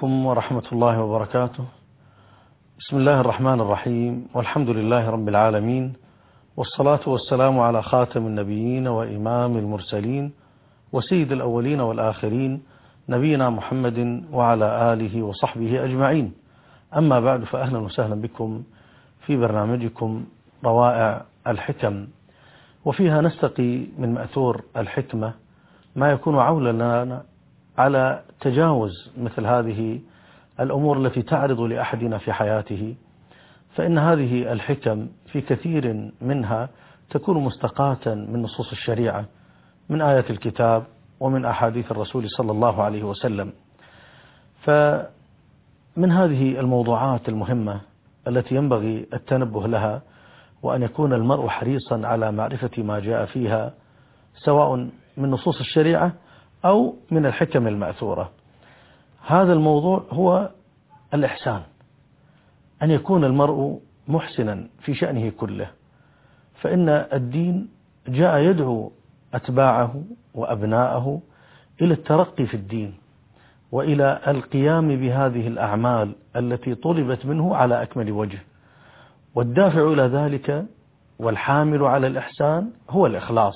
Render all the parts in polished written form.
عليكم ورحمة الله وبركاته. بسم الله الرحمن الرحيم، والحمد لله رب العالمين، والصلاة والسلام على خاتم النبيين وإمام المرسلين وسيد الأولين والآخرين، نبينا محمد وعلى آله وصحبه أجمعين. أما بعد، فأهلا وسهلا بكم في برنامجكم روائع الحكم، وفيها نستقي من مأثور الحكمة ما يكون عولا لنا على تجاوز مثل هذه الأمور التي تعرض لأحدنا في حياته، فإن هذه الحكم في كثير منها تكون مستقاة من نصوص الشريعة، من آيات الكتاب ومن أحاديث الرسول صلى الله عليه وسلم. فمن هذه الموضوعات المهمة التي ينبغي التنبه لها، وأن يكون المرء حريصا على معرفة ما جاء فيها، سواء من نصوص الشريعة أو من الحكم المأثورة. هذا الموضوع هو الإحسان، أن يكون المرء محسنا في شأنه كله، فإن الدين جاء يدعو أتباعه وأبناءه إلى الترقي في الدين، وإلى القيام بهذه الأعمال التي طلبت منه على أكمل وجه. والدافع إلى ذلك والحامل على الإحسان هو الإخلاص،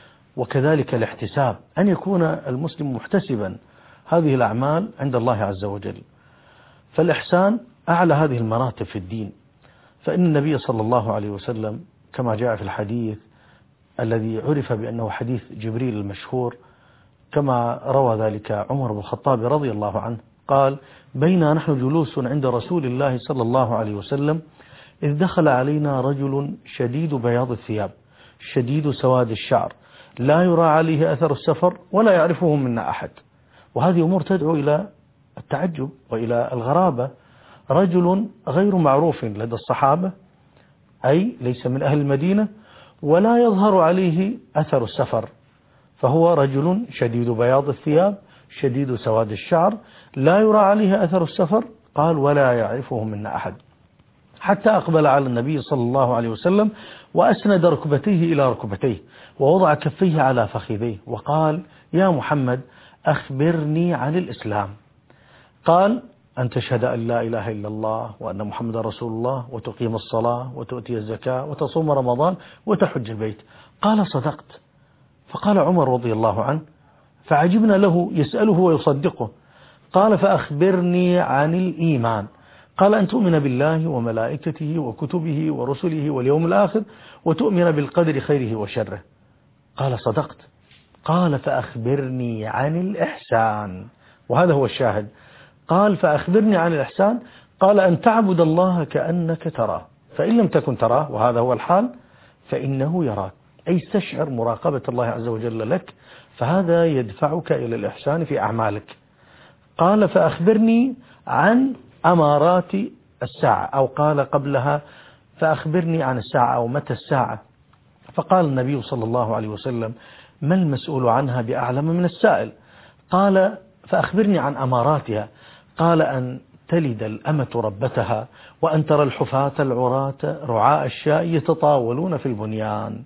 وكذلك الاحتساب، أن يكون المسلم محتسبا هذه الأعمال عند الله عز وجل. فالإحسان أعلى هذه المراتب في الدين، فإن النبي صلى الله عليه وسلم كما جاء في الحديث الذي عرف بأنه حديث جبريل المشهور، كما روى ذلك عمر بن الخطاب رضي الله عنه، قال: بينا نحن جلوس عند رسول الله صلى الله عليه وسلم إذ دخل علينا رجل شديد بياض الثياب شديد سواد الشعر، لا يرى عليه أثر السفر ولا يعرفه منا أحد. وهذه أمور تدعو إلى التعجب وإلى الغرابة. رجل غير معروف لدى الصحابة، أي ليس من أهل المدينة، ولا يظهر عليه أثر السفر، فهو رجل شديد بياض الثياب شديد سواد الشعر، لا يرى عليه أثر السفر، قال: ولا يعرفه منا أحد. حتى أقبل على النبي صلى الله عليه وسلم وأسند ركبتيه إلى ركبتيه ووضع كفيه على فخذيه وقال: يا محمد، أخبرني عن الإسلام. قال: أن تشهد أن لا إله إلا الله وأن محمد رسول الله، وتقيم الصلاة، وتؤتي الزكاة، وتصوم رمضان، وتحج البيت. قال: صدقت. فقال عمر رضي الله عنه، فعجبنا له يسأله ويصدقه. قال: فأخبرني عن الإيمان. قال: أن تؤمن بالله وملائكته وكتبه ورسله واليوم الآخر، وتؤمن بالقدر خيره وشره. قال: صدقت. قال: فأخبرني عن الإحسان. وهذا هو الشاهد. قال: فأخبرني عن الإحسان. قال: أن تعبد الله كأنك تراه، فإن لم تكن تراه، وهذا هو الحال، فإنه يراك، أي استشعر مراقبة الله عز وجل لك، فهذا يدفعك إلى الإحسان في أعمالك. قال: فأخبرني عن أمارات الساعة، أو قال قبلها: فأخبرني عن الساعة، أو متى الساعة. فقال النبي صلى الله عليه وسلم: ما المسؤول عنها بأعلم من السائل. قال: فأخبرني عن أماراتها. قال: أن تلد الأمة ربتها، وأن ترى الحفاة العراة رعاء الشاء يتطاولون في البنيان.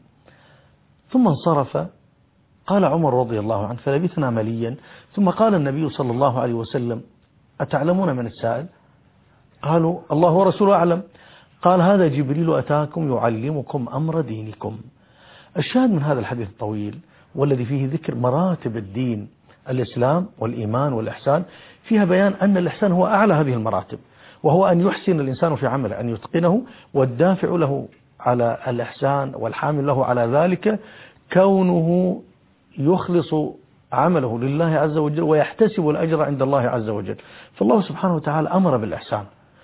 ثم انصرف. قال عمر رضي الله عنه: فلبثنا مليا، ثم قال النبي صلى الله عليه وسلم: أتعلمون من السائل؟ قالوا: الله ورسوله أعلم. قال: هذا جبريل أتاكم يعلمكم أمر دينكم. الشاهد من هذا الحديث الطويل، والذي فيه ذكر مراتب الدين، الإسلام والإيمان والإحسان، فيها بيان أن الإحسان هو أعلى هذه المراتب، وهو أن يحسن الإنسان في عمله، أن يتقنه، والدافع له على الإحسان والحامل له على ذلك كونه يخلص عمله لله عز وجل ويحتسب الأجر عند الله عز وجل. فالله سبحانه وتعالى أمر بالإحسان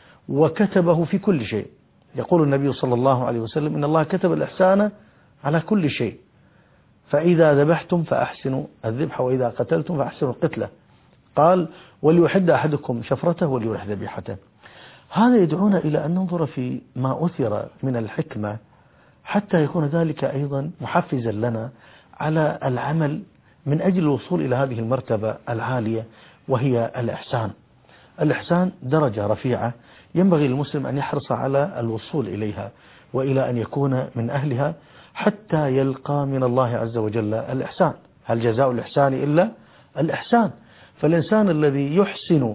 وكتبه في كل شيء. يقول النبي صلى الله عليه وسلم: إن الله كتب الإحسان على كل شيء، فإذا ذبحتم فأحسنوا الذبح، وإذا قتلتم فأحسنوا القتلة. قال: وليحد أحدكم شفرته وليرح ذبيحته. هذا يدعونا إلى أن ننظر في ما أثر من الحكمة، حتى يكون ذلك أيضا محفزا لنا على العمل من أجل الوصول إلى هذه المرتبة العالية، وهي الإحسان. الإحسان درجة رفيعة ينبغي للمسلم أن يحرص على الوصول إليها، وإلى أن يكون من أهلها، حتى يلقى من الله عز وجل الإحسان. هل جزاء الإحسان إلا الإحسان؟ فالإنسان الذي يحسن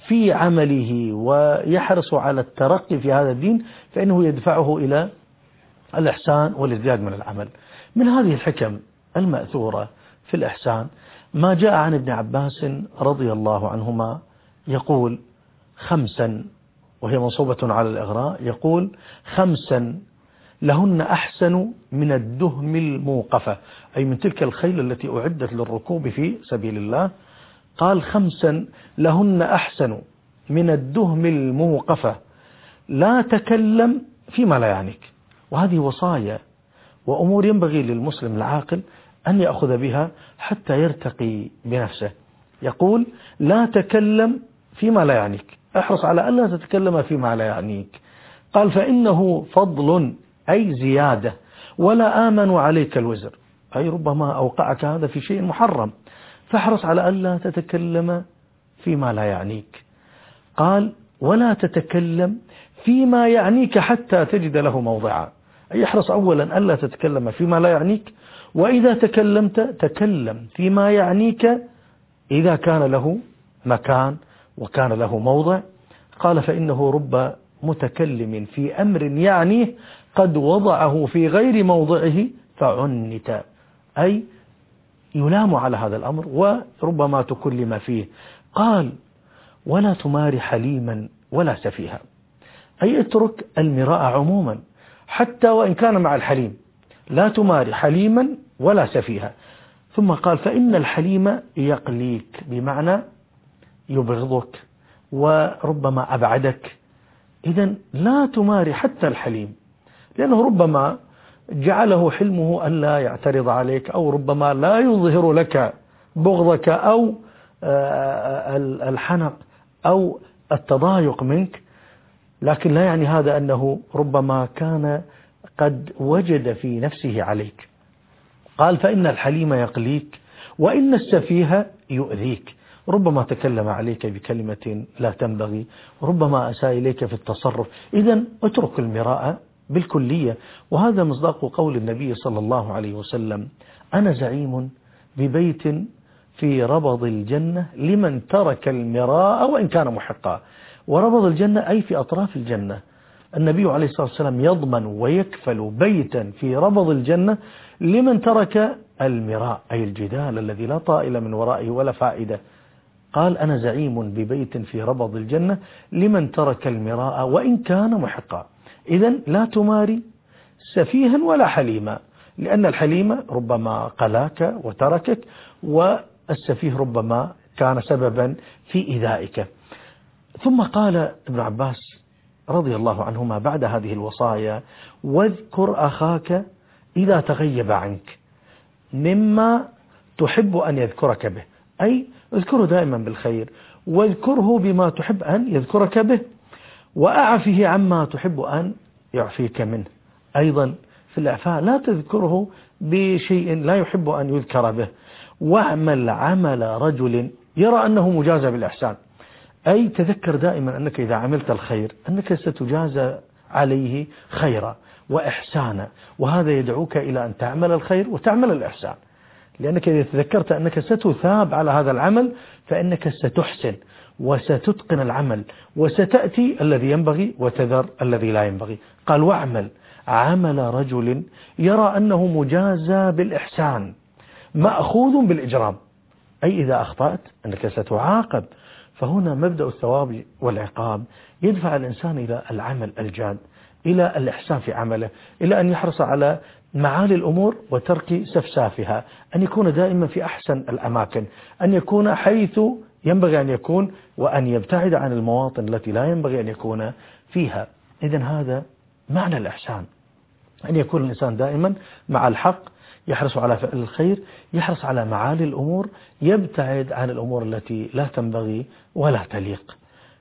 في عمله ويحرص على الترقي في هذا الدين فإنه يدفعه إلى الإحسان والازدياد من العمل. من هذه الحكم المأثورة في الإحسان ما جاء عن ابن عباس رضي الله عنهما يقول 5، وهي منصوبة على الإغراء، يقول 5 لهن أحسن من الدهم الموقفة، أي من تلك الخيل التي أعدت للركوب في سبيل الله. قال 5 لهن أحسن من الدهم الموقفة، لا تكلم فيما لا يعنيك. وهذه وصايا وأمور ينبغي للمسلم العاقل أن يأخذ بها حتى يرتقي بنفسه. يقول لا تكلم فيما لا يعنيك، احرص على أن لا تتكلم فيما لا يعنيك. قال فإنه فضل، أي زيادة، ولا آمن عليك الوزر، أي ربما أوقعك هذا في شيء محرم، فاحرص على أن لا تتكلم فيما لا يعنيك. قال ولا تتكلم فيما يعنيك حتى تجد له موضعا، أي احرص أولا أن لا تتكلم فيما لا يعنيك، وإذا تكلمت تكلم فيما يعنيك إذا كان له مكان وكان له موضع. قال فإنه رب متكلم في أمر يعنيه قد وضعه في غير موضعه فعنت، أي يلام على هذا الأمر وربما تكلم فيه. قال ولا تمار حليما ولا سفيها، أي اترك المراء عموما حتى وإن كان مع الحليم، لا تمار حليما ولا سفيها. ثم قال فإن الحليم يقليك، بمعنى يبغضك وربما أبعدك، إذن لا تماري حتى الحليم، لأنه ربما جعله حلمه أن لا يعترض عليك، أو ربما لا يظهر لك بغضك أو الحنق أو التضايق منك، لكن لا يعني هذا أنه ربما كان قد وجد في نفسه عليك. قال فإن الحليم يقليك وإن السفيه يؤذيك، ربما تكلم عليك بكلمة لا تنبغي، ربما أساء إليك في التصرف. إذن اترك المراء بالكلية. وهذا مصداق قول النبي صلى الله عليه وسلم أنا زعيم ببيت في ربض الجنة لمن ترك المراء وإن كان محقا. وربض الجنة أي في أطراف الجنة. النبي عليه الصلاة والسلام يضمن ويكفل بيتا في ربض الجنة لمن ترك المراء، أي الجدال الذي لا طائل من ورائه ولا فائدة. قال أنا زعيم ببيت في ربض الجنة لمن ترك المراء وإن كان محقا. إذن لا تماري سفيها ولا حليما، لأن الحليم ربما قلاك وتركك، والسفيه ربما كان سببا في إيذائك. ثم قال ابن عباس رضي الله عنهما بعد هذه الوصايا واذكر أخاك إذا تغيب عنك مما تحب أن يذكرك به، أي اذكره دائما بالخير، واذكره بما تحب أن يذكرك به، وأعفه عما تحب أن يعفيك منه. أيضا في الإعفاء لا تذكره بشيء لا يحب أن يذكر به. واعمل عمل رجل يرى أنه مجازى بالإحسان، أي تذكر دائما أنك إذا عملت الخير أنك ستجازى عليه خيرا وإحسانا، وهذا يدعوك إلى أن تعمل الخير وتعمل الإحسان، لأنك إذا تذكرت أنك ستثاب على هذا العمل فإنك ستحسن وستتقن العمل وستأتي الذي ينبغي وتذر الذي لا ينبغي. قال واعمل عمل رجل يرى أنه مجازى بالإحسان مأخوذ بالإجرام، أي إذا أخطأت أنك ستعاقب. فهنا مبدأ الثواب والعقاب يدفع الإنسان إلى العمل الجاد، إلى الإحسان في عمله، إلى أن يحرص على معالي الأمور وترك سفسافها، أن يكون دائما في أحسن الأماكن، أن يكون حيث ينبغي أن يكون، وأن يبتعد عن المواطن التي لا ينبغي أن يكون فيها. إذن هذا معنى الإحسان، أن يكون الإنسان دائما مع الحق، يحرص على فعل الخير، يحرص على معالي الأمور، يبتعد عن الأمور التي لا تنبغي ولا تليق.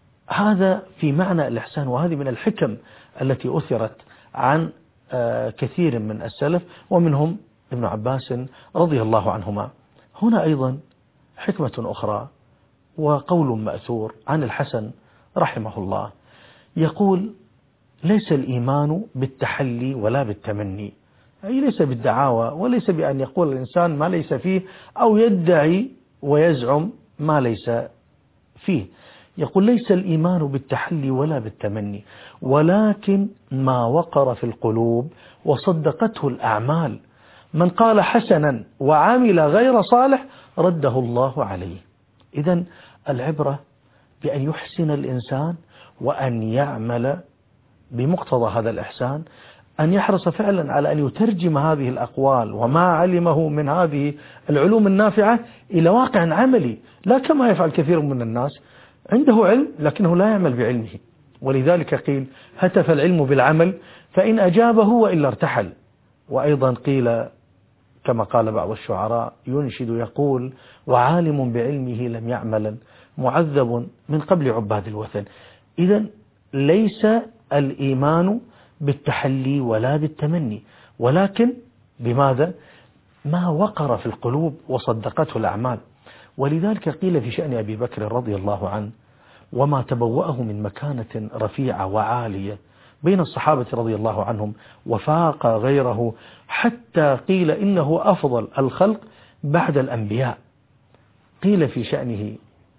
هذا في معنى الإحسان، وهذه من الحكم التي أثرت عن كثير من السلف ومنهم ابن عباس رضي الله عنهما. هنا أيضا حكمة أخرى وقول مأثور عن الحسن رحمه الله، يقول ليس الإيمان بالتحلي ولا بالتمني، أي ليس بالدعاوى، وليس بأن يقول الإنسان ما ليس فيه أو يدعي ويزعم ما ليس فيه. يقول ليس الإيمان بالتحلي ولا بالتمني، ولكن ما وقر في القلوب وصدقته الأعمال. من قال حسنا وعمل غير صالح رده الله عليه. إذن العبرة بأن يحسن الإنسان وأن يعمل بمقتضى هذا الإحسان، أن يحرص فعلا على أن يترجم هذه الأقوال وما علمه من هذه العلوم النافعة إلى واقع عملي، لا كما يفعل كثير من الناس عنده علم لكنه لا يعمل بعلمه. ولذلك قيل هتف العلم بالعمل فإن أجابه وإلا ارتحل. وأيضا قيل كما قال بعض الشعراء ينشد يقول وعالم بعلمه لم يعمل معذب من قبل عباد الوثن. إذن ليس الإيمان بالتحلي ولا بالتمني، ولكن بماذا؟ ما وقر في القلوب وصدقته الأعمال. ولذلك قيل في شأن أبي بكر رضي الله عنه وما تبوأه من مكانة رفيعة وعالية بين الصحابة رضي الله عنهم وفاق غيره، حتى قيل إنه أفضل الخلق بعد الأنبياء. قيل في شأنه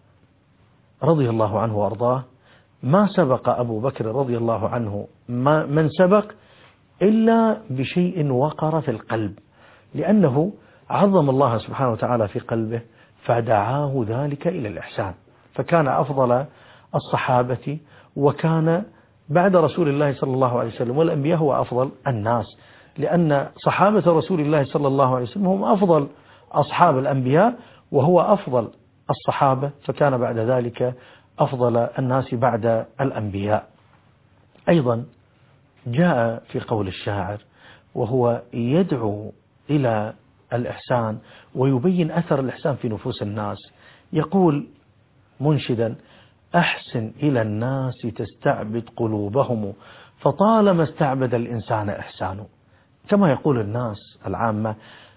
رضي الله عنه وأرضاه ما سبق أبو بكر رضي الله عنه من سبق إلا بشيء وقر في القلب، لأنه عظم الله سبحانه وتعالى في قلبه فدعاه ذلك إلى الإحسان، فكان أفضل الصحابة وكان بعد رسول الله صلى الله عليه وسلم والأنبياء هو أفضل الناس، لأن صحابة رسول الله صلى الله عليه وسلم هم أفضل أصحاب الأنبياء وهو أفضل الصحابة، فكان بعد ذلك أفضل الناس بعد الأنبياء. أيضا جاء في قول الشاعر وهو يدعو إلى الإحسان ويبين أثر الإحسان في نفوس الناس، يقول منشدا أحسن إلى الناس تستعبد قلوبهم فطالما استعبد الإنسان إحسانه. كما يقول الناس العامة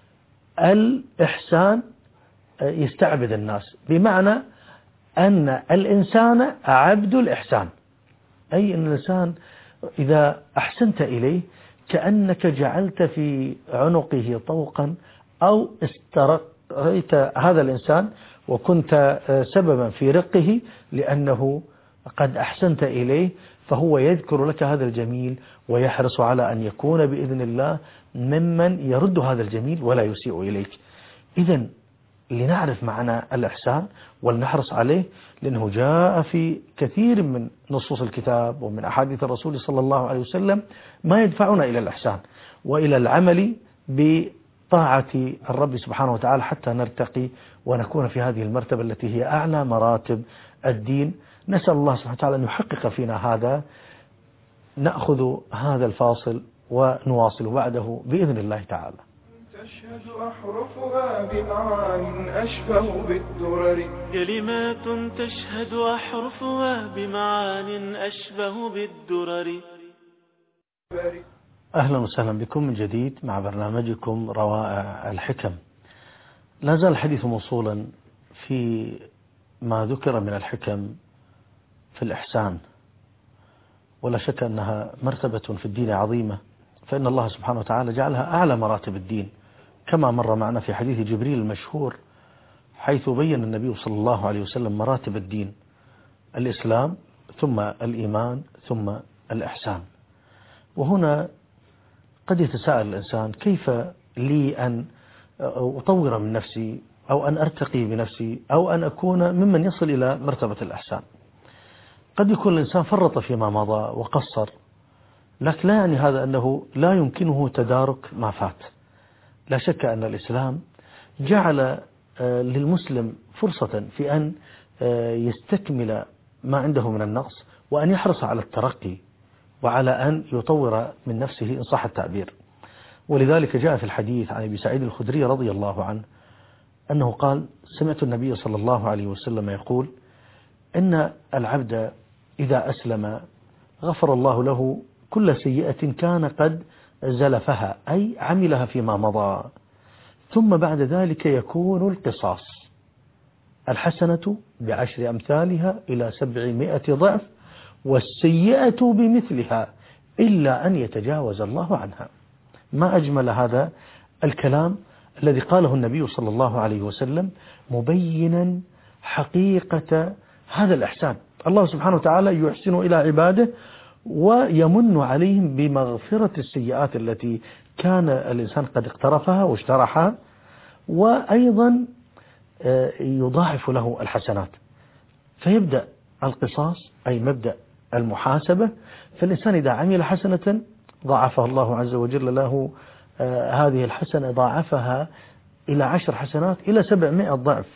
الإحسان يستعبد الناس، بمعنى أن الإنسان عبد الإحسان، أي أن الإنسان إذا أحسنت إليه كأنك جعلت في عنقه طوقا أو استرقيت هذا الإنسان وكنت سببا في رقه لأنه قد أحسنت إليه، فهو يذكر لك هذا الجميل ويحرص على أن يكون بإذن الله ممن يرد هذا الجميل ولا يسيء إليك. إذن لنعرف معنى الإحسان ولنحرص عليه، لأنه جاء في كثير من نصوص الكتاب ومن أحاديث الرسول صلى الله عليه وسلم ما يدفعنا إلى الإحسان وإلى العمل بطاعة الرب سبحانه وتعالى حتى نرتقي ونكون في هذه المرتبة التي هي أعلى مراتب الدين. نسأل الله سبحانه وتعالى أن يحقق فينا هذا. نأخذ هذا الفاصل ونواصل بعده بإذن الله تعالى. تشهد أحرفها بمعان أشبه بالدرر، كلمات تشهد أحرفها بمعان أشبه بالدرر. أهلا وسهلا بكم من جديد مع برنامجكم روائع الحكم. لا زال الحديث موصولا في ما ذكر من الحكم في الإحسان، ولا شك أنها مرتبة في الدين عظيمة، فإن الله سبحانه وتعالى جعلها أعلى مراتب الدين، كما مر معنا في حديث جبريل المشهور حيث بين النبي صلى الله عليه وسلم مراتب الدين: الإسلام ثم الإيمان ثم الإحسان. وهنا قد يتساءل الإنسان كيف لي أن أطور من نفسي أو أن أرتقي بنفسي أو أن أكون ممن يصل إلى مرتبة الإحسان. قد يكون الإنسان فرط فيما مضى وقصر، لكن لا يعني هذا أنه لا يمكنه تدارك ما فات. لا شك أن الإسلام جعل للمسلم فرصة في أن يستكمل ما عنده من النقص وأن يحرص على الترقي وعلى أن يطور من نفسه إن صح التعبير. ولذلك جاء في الحديث عن أبي سعيد الخدري رضي الله عنه أنه قال: سمعت النبي صلى الله عليه وسلم يقول: إن العبد إذا أسلم غفر الله له كل سيئة كان قد زلفها، أي عملها فيما مضى، ثم بعد ذلك يكون القصاص، الحسنة ب10 أمثالها إلى 700 ضعف، والسيئة بمثلها إلا أن يتجاوز الله عنها. ما أجمل هذا الكلام الذي قاله النبي صلى الله عليه وسلم مبينا حقيقة هذا الإحسان. الله سبحانه وتعالى يحسن إلى عباده ويمن عليهم بمغفرة السيئات التي كان الإنسان قد اقترفها واشترحها، وأيضا يضاعف له الحسنات. فيبدأ القصاص أي مبدأ المحاسبة. فالإنسان إذا عمل حسنة ضاعفها الله عز وجل له هذه الحسنة، ضاعفها إلى 10 حسنات إلى 700 ضعف،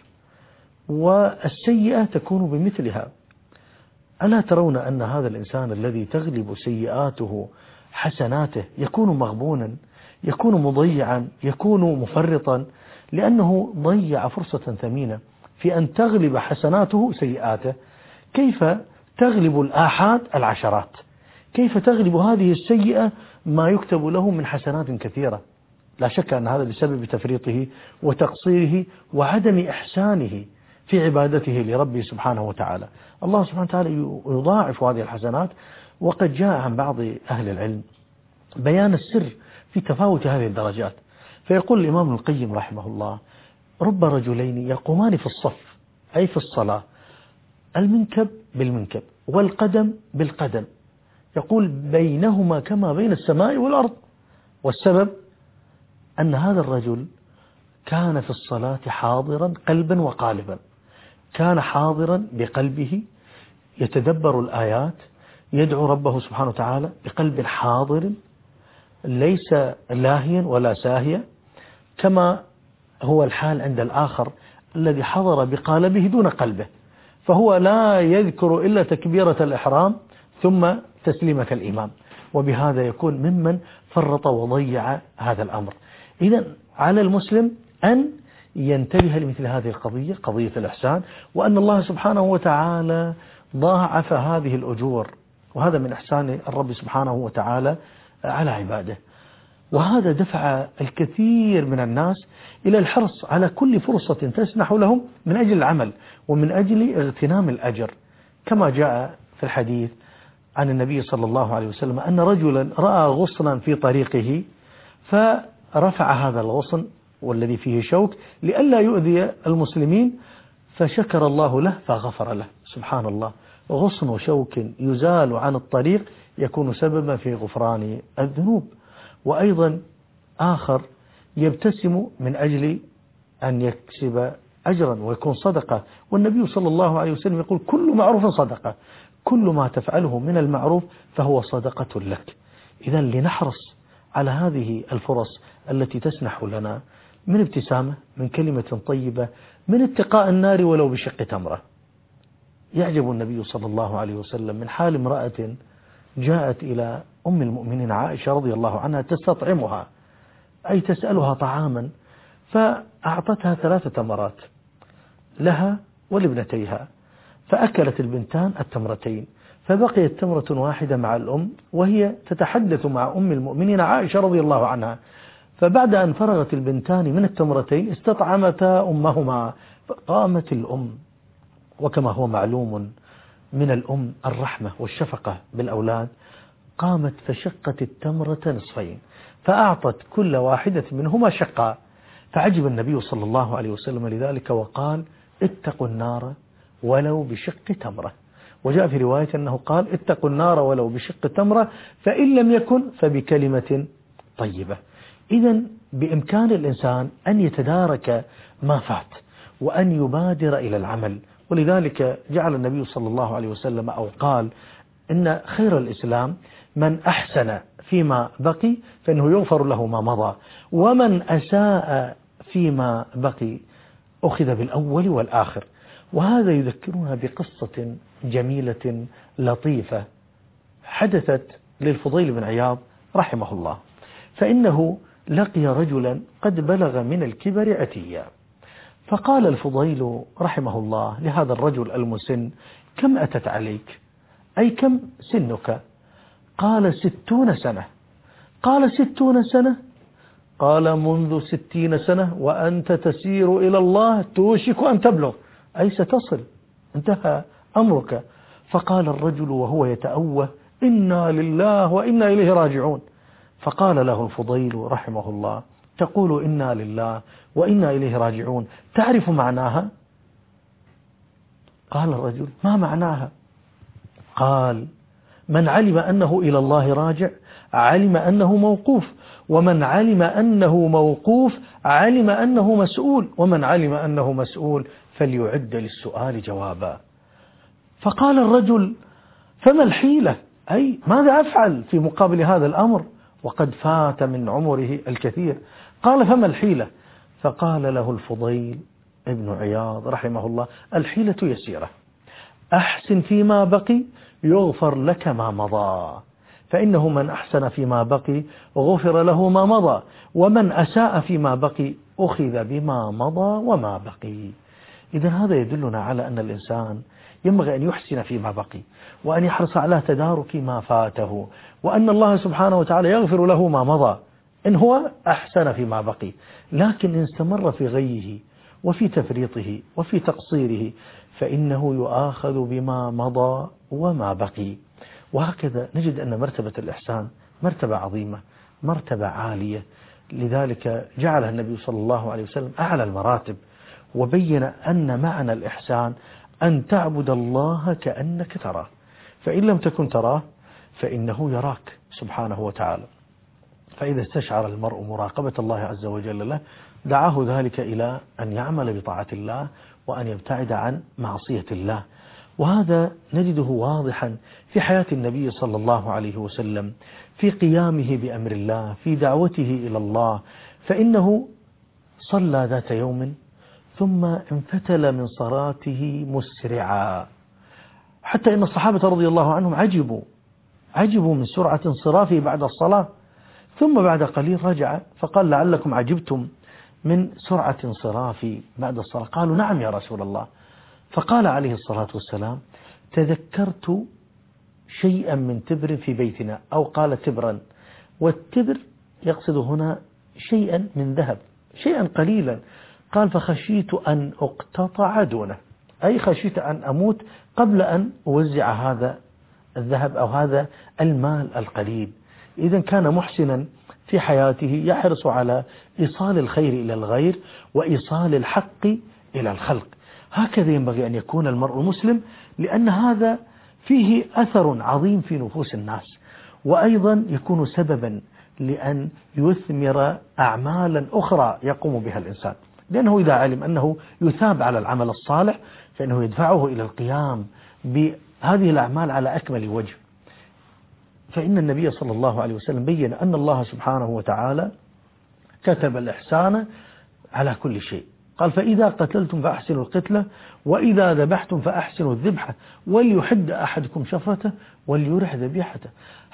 والسيئة تكون بمثلها. ألا ترون أن هذا الإنسان الذي تغلب سيئاته حسناته يكون مغبونا، يكون مضيعا، يكون مفرطا، لأنه ضيع فرصة ثمينة في أن تغلب حسناته سيئاته. كيف تغلب الآحاد العشرات؟ كيف تغلب هذه السيئة ما يكتب له من حسنات كثيرة؟ لا شك أن هذا بسبب تفريطه وتقصيره وعدم إحسانه في عبادته لربه سبحانه وتعالى. الله سبحانه وتعالى يضاعف هذه الحسنات. وقد جاء عن بعض أهل العلم بيان السر في تفاوت هذه الدرجات. فيقول الإمام ابن القيم رحمه الله: رب رجلين يقومان في الصف أي في الصلاة، المنكب بالمنكب والقدم بالقدم، يقول بينهما كما بين السماء والأرض. والسبب أن هذا الرجل كان في الصلاة حاضرا قلبا وقالبا، كان حاضرا بقلبه يتدبر الآيات، يدعو ربه سبحانه وتعالى بقلب حاضر ليس لاهيا ولا ساهيا، كما هو الحال عند الآخر الذي حضر بقالبه دون قلبه، فهو لا يذكر إلا تكبيرة الإحرام ثم تسليمة الإمام، وبهذا يكون ممن فرط وضيع هذا الأمر. إذن على المسلم أن ينتبه لمثل هذه القضية، قضية الإحسان، وأن الله سبحانه وتعالى ضاعف هذه الأجور، وهذا من إحسان الرب سبحانه وتعالى على عباده. وهذا دفع الكثير من الناس إلى الحرص على كل فرصة تسنح لهم من أجل العمل ومن أجل اغتنام الأجر، كما جاء في الحديث عن النبي صلى الله عليه وسلم أن رجلا رأى غصنا في طريقه فرفع هذا الغصن والذي فيه شوك لئلا يؤذي المسلمين، فشكر الله له فغفر له. سبحان الله، غصن شوك يزال عن الطريق يكون سببا في غفران الذنوب. وأيضا آخر يبتسم من أجل أن يكسب أجرا ويكون صدقة، والنبي صلى الله عليه وسلم يقول كل معروف صدقة، كل ما تفعله من المعروف فهو صدقة لك. إذا لنحرص على هذه الفرص التي تسنح لنا من ابتسامة، من كلمة طيبة، من اتقاء النار ولو بشق تمرة. يعجب النبي صلى الله عليه وسلم من حال امرأة جاءت إلى أم المؤمنين عائشة رضي الله عنها تستطعمها، أي تسألها طعاما، فأعطتها 3 تمرات لها ولابنتيها، فأكلت البنتان التمرتين، فبقيت تمرة واحدة مع الأم وهي تتحدث مع أم المؤمنين عائشة رضي الله عنها. فبعد أن فرغت البنتان من التمرتين استطعمتا أمهما، فقامت الأم، وكما هو معلوم من الأم الرحمة والشفقة بالأولاد، قامت فشقت التمرة نصفين فأعطت كل واحدة منهما شقا. فعجب النبي صلى الله عليه وسلم لذلك وقال اتقوا النار ولو بشق تمرة. وجاء في رواية أنه قال اتقوا النار ولو بشق تمرة، فإن لم يكن فبكلمة طيبة. إذن بإمكان الإنسان أن يتدارك ما فات وأن يبادر إلى العمل. ولذلك جعل النبي صلى الله عليه وسلم أو قال إن خير الإسلام من أحسن فيما بقي فإنه يغفر له ما مضى، ومن أساء فيما بقي أخذ بالأول والآخر. وهذا يذكرنا بقصة جميلة لطيفة حدثت للفضيل بن عياض رحمه الله. فإنه لقي رجلا قد بلغ من الكبر عتيا، فقال الفضيل رحمه الله لهذا الرجل المسن كم أتت عليك، أي كم سنك؟ قال 60 سنة. قال 60 سنة؟ قال منذ 60 سنة وأنت تسير إلى الله توشك أن تبلغ، أي ستصل، انتهى أمرك. فقال الرجل وهو يتأوه إنا لله وإنا إليه راجعون. فقال له الفضيل رحمه الله تقول إنا لله وإنا إليه راجعون تعرف معناها؟ قال الرجل ما معناها؟ قال: من علم أنه إلى الله راجع علم أنه موقوف، ومن علم أنه موقوف علم أنه مسؤول، ومن علم أنه مسؤول فليعد للسؤال جوابا. فقال الرجل: فما الحيلة؟ أي ماذا أفعل في مقابل هذا الأمر وقد فات من عمره الكثير؟ قال: فما الحيلة؟ فقال له الفضيل ابن عياض رحمه الله: الحيلة يسيرة، أحسن فيما بقي يغفر لك ما مضى، فإنه من أحسن فيما بقي غفر له ما مضى، ومن أساء فيما بقي أخذ بما مضى وما بقي. إذن هذا يدلنا على أن الإنسان ينبغي أن يحسن فيما بقي، وأن يحرص على تدارك ما فاته، وأن الله سبحانه وتعالى يغفر له ما مضى إن هو أحسن فيما بقي. لكن إن استمر في غيه وفي تفريطه وفي تقصيره فإنه يؤاخذ بما مضى وما بقي. وهكذا نجد أن مرتبة الإحسان مرتبة عظيمة، مرتبة عالية، لذلك جعلها النبي صلى الله عليه وسلم أعلى المراتب، وبين أن معنى الإحسان أن تعبد الله كأنك تراه، فإن لم تكن تراه فإنه يراك سبحانه وتعالى. فإذا استشعر المرء مراقبة الله عز وجل له دعاه ذلك إلى أن يعمل بطاعة الله وأن يبتعد عن معصية الله. وهذا نجده واضحا في حياة النبي صلى الله عليه وسلم، في قيامه بأمر الله، في دعوته إلى الله. فإنه صلى ذات يوم ثم انفتل من صلاته مسرعا، حتى إن الصحابة رضي الله عنهم عجبوا من سرعة انصرافه بعد الصلاة. ثم بعد قليل رجع فقال: لعلكم عجبتم من سرعة انصرافي بعد الصلاة. قالوا: نعم يا رسول الله. فقال عليه الصلاة والسلام: تذكرت شيئا من تبر في بيتنا، أو قال تبرا، والتبر يقصد هنا شيئا من ذهب، شيئا قليلا. قال: فخشيت أن أقتطع دونه، أي خشيت أن أموت قبل أن أوزع هذا الذهب أو هذا المال القليل. إذن كان محسنا في حياته، يحرص على إيصال الخير إلى الغير وإيصال الحق إلى الخلق. هكذا ينبغي أن يكون المرء المسلم، لأن هذا فيه أثر عظيم في نفوس الناس، وأيضا يكون سببا لأن يثمر أعمالا أخرى يقوم بها الإنسان، لأنه إذا علم أنه يثاب على العمل الصالح فإنه يدفعه إلى القيام بهذه الأعمال على أكمل وجه. فإن النبي صلى الله عليه وسلم بين أن الله سبحانه وتعالى كتب الإحسان على كل شيء. قال: فإذا قتلتم فأحسنوا القتلة، وإذا ذبحتم فأحسنوا الذبحة، وليحد أحدكم شفرته وليرح ذبيحته.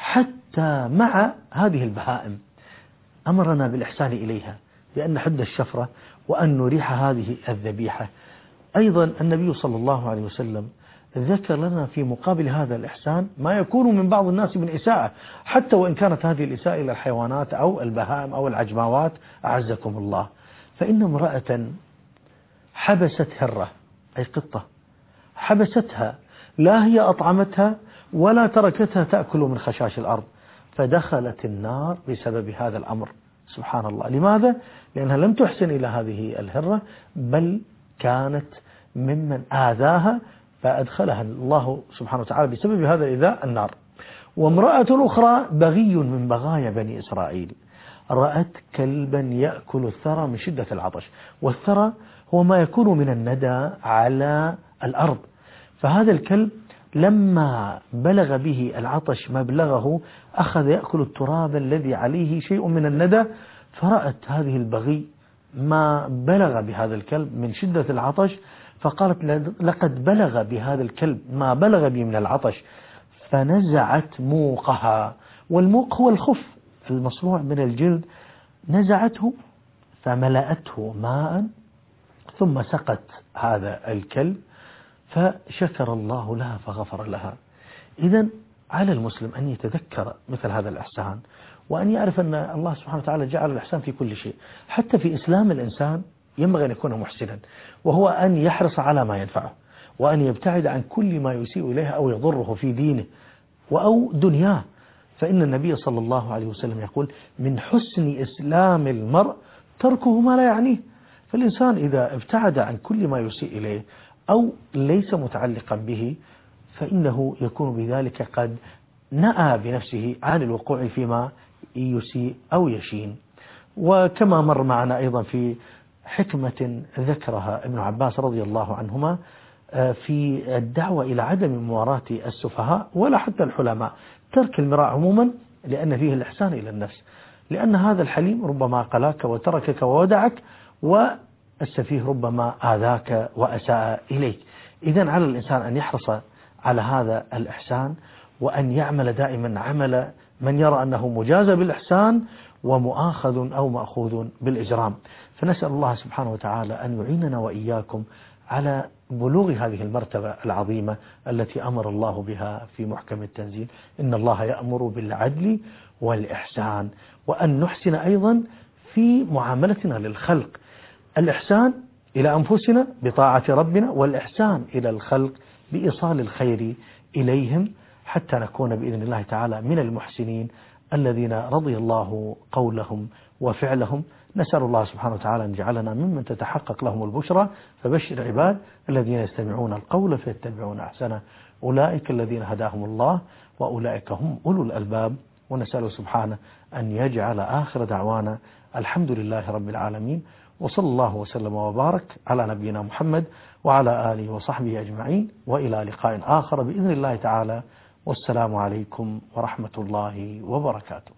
حتى مع هذه البهائم أمرنا بالإحسان إليها، بأن نحد الشفرة وأن نريح هذه الذبيحة. أيضا النبي صلى الله عليه وسلم ذكر لنا في مقابل هذا الإحسان ما يكون من بعض الناس من إساءة، حتى وإن كانت هذه الإساءة إلى الحيوانات أو البهائم أو العجماوات أعزكم الله. فإن امرأة حبست هرة، أي قطة، حبستها، لا هي أطعمتها ولا تركتها تأكل من خشاش الأرض، فدخلت النار بسبب هذا الأمر. سبحان الله. لماذا؟ لأنها لم تحسن إلى هذه الهرة، بل كانت ممن آذاها، فأدخلها الله سبحانه وتعالى بسبب هذا الإيذاء النار. وامرأة أخرى بغي من بغايا بني إسرائيل، رأت كلبا يأكل الثرى من شدة العطش، والثرى هو ما يكون من الندى على الأرض. فهذا الكلب لما بلغ به العطش مبلغه أخذ يأكل التراب الذي عليه شيء من الندى، فرأت هذه البغي ما بلغ بهذا الكلب من شدة العطش، فقالت: لقد بلغ بهذا الكلب ما بلغ به من العطش، فنزعت موقها. والموق هو الخف المصنوع من الجلد، نزعته فملأته ماء ثم سقت هذا الكلب، فشكر الله لها فغفر لها. إذن على المسلم أن يتذكر مثل هذا الإحسان، وأن يعرف أن الله سبحانه وتعالى جعل الإحسان في كل شيء. حتى في إسلام الإنسان ينبغي أن يكون محسنا، وهو أن يحرص على ما ينفعه، وأن يبتعد عن كل ما يسيء إليه أو يضره في دينه أو دنياه. فإن النبي صلى الله عليه وسلم يقول: من حسن إسلام المرء تركه ما لا يعنيه. فالإنسان إذا ابتعد عن كل ما يسيء إليه أو ليس متعلقا به، فإنه يكون بذلك قد نأى بنفسه عن الوقوع فيما يسيء أو يشين. وكما مر معنا أيضا في حكمة ذكرها ابن عباس رضي الله عنهما في الدعوة إلى عدم مواراة السفهاء ولا حتى الحلماء، ترك المراء عموما لأن فيه الإحسان إلى النفس، لأن هذا الحليم ربما قلاك وتركك وودعك، والسفيه ربما آذاك وأساء إليك. إذن على الإنسان أن يحرص على هذا الإحسان، وأن يعمل دائما عمل من يرى أنه مجازى بالإحسان ومؤاخذ أو مأخوذ بالإجرام. فنسأل الله سبحانه وتعالى أن يعيننا وإياكم على بلوغ هذه المرتبة العظيمة التي أمر الله بها في محكم التنزيل: إن الله يأمر بالعدل والإحسان، وأن نحسن أيضا في معاملتنا للخلق، الإحسان إلى أنفسنا بطاعة ربنا، والإحسان إلى الخلق بإيصال الخير إليهم، حتى نكون بإذن الله تعالى من المحسنين الذين رضي الله قولهم وفعلهم. نسأل الله سبحانه وتعالى أن يجعلنا ممن تتحقق لهم البشرى. فبشر عباد الذين يستمعون القول فيتبعون أحسنه، أولئك الذين هداهم الله وأولئك هم أولو الألباب. ونسأل سبحانه أن يجعل آخر دعوانا الحمد لله رب العالمين، وصلى الله وسلم وبارك على نبينا محمد وعلى آله وصحبه أجمعين، وإلى لقاء آخر بإذن الله تعالى، والسلام عليكم ورحمة الله وبركاته.